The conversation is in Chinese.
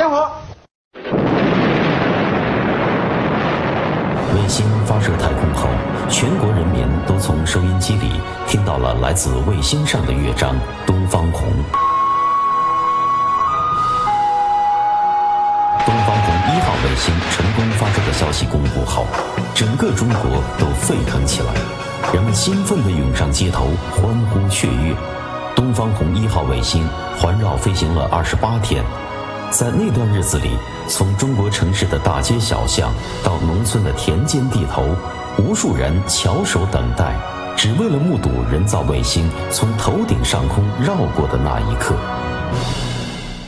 联合。 卫星发射太空后，全国人民都从收音机里听到了来自卫星上的乐章《东方红》。东方红1号卫星成功发射的消息公布后，整个中国都沸腾起来，人们兴奋地涌上街头，欢呼雀跃。东方红1号卫星环绕飞行了28天，在那段日子里，从中国城市的大街小巷到农村的田间地头，无数人翘首等待，只为了目睹人造卫星从头顶上空绕过的那一刻。